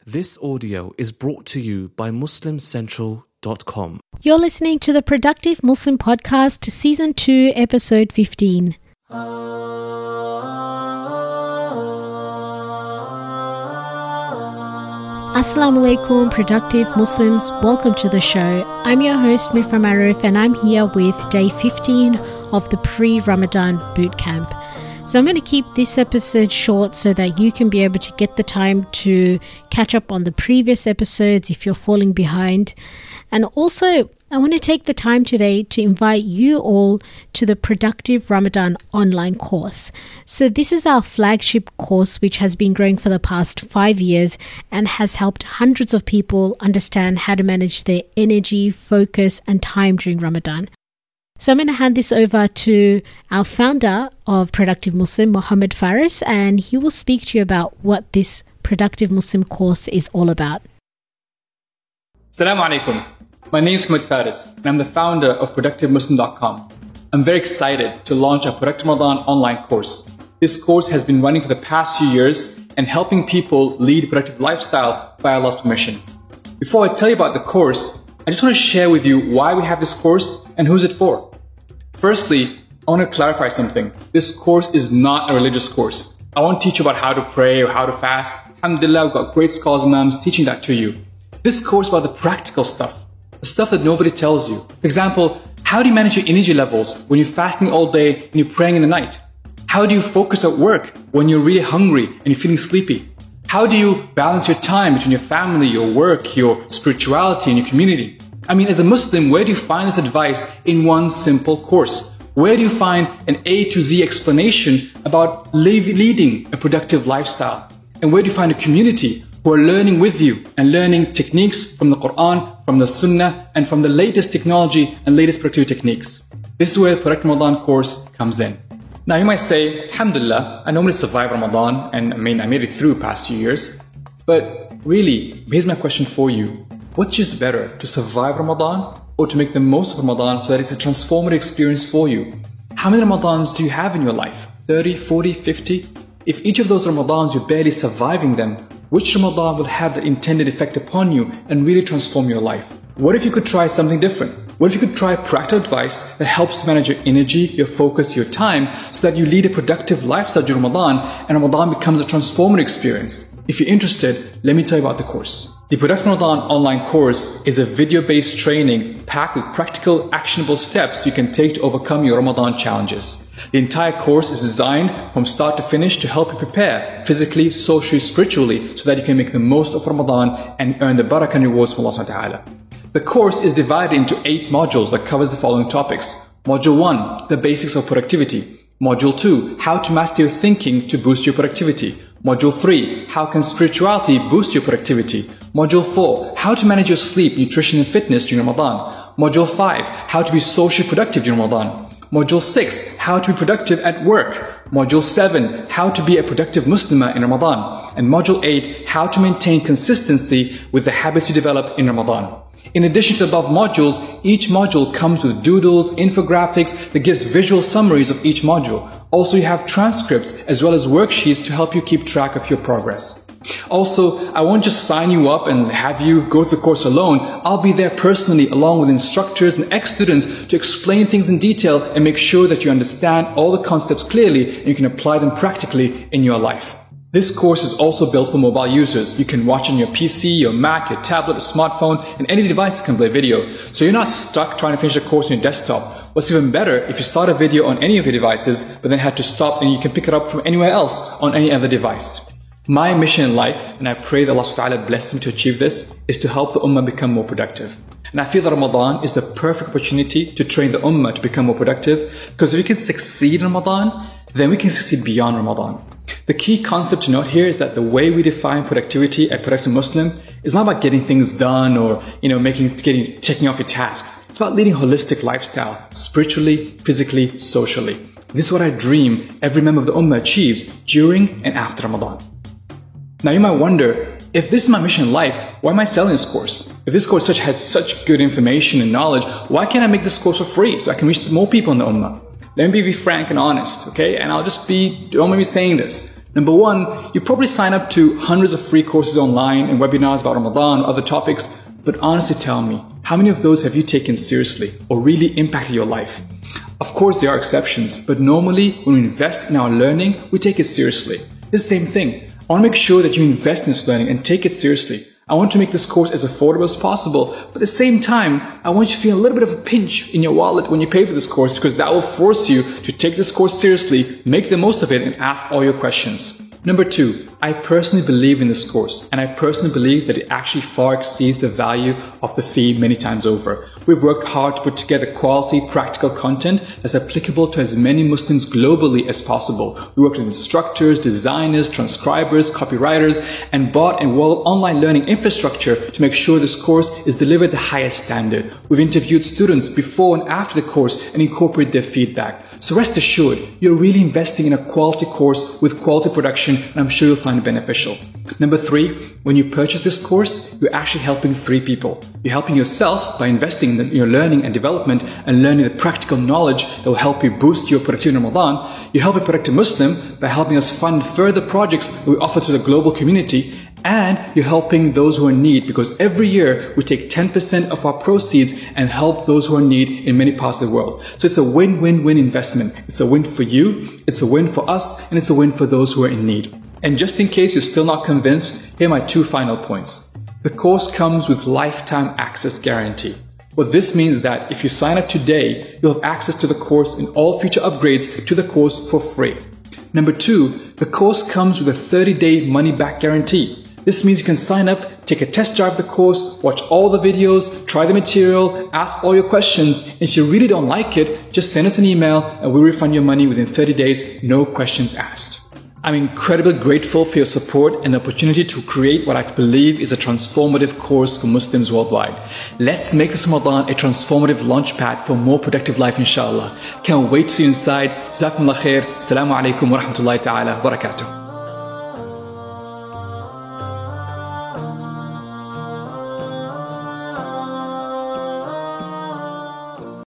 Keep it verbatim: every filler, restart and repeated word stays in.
This audio is brought to you by muslim central dot com. You're listening to the Productive Muslim Podcast, Season two, Episode fifteen. Assalamu alaikum, productive Muslims. Welcome to the show. I'm your host, Mifra Maruf, and I'm here with day fifteen of the pre-Ramadan bootcamp. So I'm going to keep this episode short so that you can be able to get the time to catch up on the previous episodes if you're falling behind. And also, I want to take the time today to invite you all to the Productive Ramadan online course. So this is our flagship course, which has been growing for the past five years and has helped hundreds of people understand how to manage their energy, focus, and time during Ramadan. So I'm going to hand this over to our founder of Productive Muslim, Mohammed Faris, and he will speak to you about what this Productive Muslim course is all about. Assalamu alaikum. My name is Mohammed Faris, and I'm the founder of Productive Muslim dot com. I'm very excited to launch our Productive Ramadan online course. This course has been running for the past few years and helping people lead a productive lifestyle by Allah's permission. Before I tell you about the course, I just want to share with you why we have this course and who's it for. Firstly, I want to clarify something. This course is not a religious course. I won't teach you about how to pray or how to fast. Alhamdulillah, we've got great scholars and imams teaching that to you. This course is about the practical stuff, the stuff that nobody tells you. For example, how do you manage your energy levels when you're fasting all day and you're praying in the night? How do you focus at work when you're really hungry and you're feeling sleepy? How do you balance your time between your family, your work, your spirituality, and your community? I mean, as a Muslim, where do you find this advice in one simple course? Where do you find an A to Z explanation about live, leading a productive lifestyle? And where do you find a community who are learning with you and learning techniques from the Quran, from the Sunnah, and from the latest technology and latest productivity techniques? This is where the Productive Ramadan course comes in. Now you might say, Alhamdulillah, I normally survive Ramadan, and I mean, I made it through past few years. But really, here's my question for you. Which is better, to survive Ramadan or to make the most of Ramadan so that it's a transformative experience for you? How many Ramadans do you have in your life? thirty, forty, fifty? If each of those Ramadans you're barely surviving them, which Ramadan will have the intended effect upon you and really transform your life? What if you could try something different? What if you could try practical advice that helps you manage your energy, your focus, your time, so that you lead a productive lifestyle during Ramadan and Ramadan becomes a transformative experience? If you're interested, let me tell you about the course. The Productive Ramadan online course is a video-based training packed with practical, actionable steps you can take to overcome your Ramadan challenges. The entire course is designed from start to finish to help you prepare physically, socially, spiritually, so that you can make the most of Ramadan and earn the barakah and rewards from Allah subhanahu wa ta'ala. The course is divided into eight modules that covers the following topics. Module one, the basics of productivity. Module two, how to master your thinking to boost your productivity. Module three, how can spirituality boost your productivity? Module four, how to manage your sleep, nutrition and fitness during Ramadan. Module five, how to be socially productive during Ramadan. Module six, how to be productive at work. Module seven, how to be a productive Muslimah in Ramadan. And Module eight, how to maintain consistency with the habits you develop in Ramadan. In addition to the above modules, each module comes with doodles, infographics that gives visual summaries of each module. Also, you have transcripts as well as worksheets to help you keep track of your progress. Also, I won't just sign you up and have you go through the course alone. I'll be there personally along with instructors and ex-students to explain things in detail and make sure that you understand all the concepts clearly and you can apply them practically in your life. This course is also built for mobile users. You can watch on your P C, your Mac, your tablet, or smartphone, and any device that can play video. So you're not stuck trying to finish the course on your desktop. What's even better, if you start a video on any of your devices, but then had to stop and you can pick it up from anywhere else on any other device. My mission in life, and I pray that Allah subhanahu wa ta'ala bless me to achieve this, is to help the Ummah become more productive. And I feel that Ramadan is the perfect opportunity to train the Ummah to become more productive, because if we can succeed in Ramadan, then we can succeed beyond Ramadan. The key concept to note here is that the way we define productivity at Productive Muslim is not about getting things done or, you know, making, getting, checking off your tasks. It's about leading a holistic lifestyle, spiritually, physically, socially. This is what I dream every member of the Ummah achieves during and after Ramadan. Now you might wonder, if this is my mission in life, why am I selling this course? If this course such has such good information and knowledge, why can't I make this course for free so I can reach more people in the Ummah? Let me be frank and honest, okay? And I'll just be, don't mind me saying this. Number one, you probably sign up to hundreds of free courses online and webinars about Ramadan or other topics, but honestly tell me, how many of those have you taken seriously or really impacted your life? Of course, there are exceptions, but normally when we invest in our learning, we take it seriously. It's the same thing. I want to make sure that you invest in this learning and take it seriously. I want to make this course as affordable as possible, but at the same time, I want you to feel a little bit of a pinch in your wallet when you pay for this course, because that will force you to take this course seriously, make the most of it, and ask all your questions. Number two, I personally believe in this course, and I personally believe that it actually far exceeds the value of the fee many times over. We've worked hard to put together quality, practical content that's applicable to as many Muslims globally as possible. We worked with instructors, designers, transcribers, copywriters, and bought and well online learning infrastructure to make sure this course is delivered the highest standard. We've interviewed students before and after the course and incorporated their feedback. So rest assured, you're really investing in a quality course with quality production, and I'm sure you'll find it beneficial. Number three, when you purchase this course, you're actually helping three people. You're helping yourself by investing in your learning and development and learning the practical knowledge that will help you boost your productivity in Ramadan. You're helping Productive Muslim by helping us fund further projects that we offer to the global community. And you're helping those who are in need, because every year we take ten percent of our proceeds and help those who are in need in many parts of the world. So it's a win-win-win investment. It's a win for you, it's a win for us, and it's a win for those who are in need. And just in case you're still not convinced, here are my two final points. The course comes with lifetime access guarantee. What this means that if you sign up today, you'll have access to the course and all future upgrades to the course for free. Number two, the course comes with a thirty day money-back guarantee. This means you can sign up, take a test drive of the course, watch all the videos, try the material, ask all your questions. If you really don't like it, just send us an email and we'll refund your money within thirty days, no questions asked. I'm incredibly grateful for your support and the opportunity to create what I believe is a transformative course for Muslims worldwide. Let's make this Ramadan a transformative launchpad for more productive life, inshallah. Can't wait to see you inside. Jazakumullah khair. Assalamu alaikum wa rahmatullahi ta'ala wa barakatuh.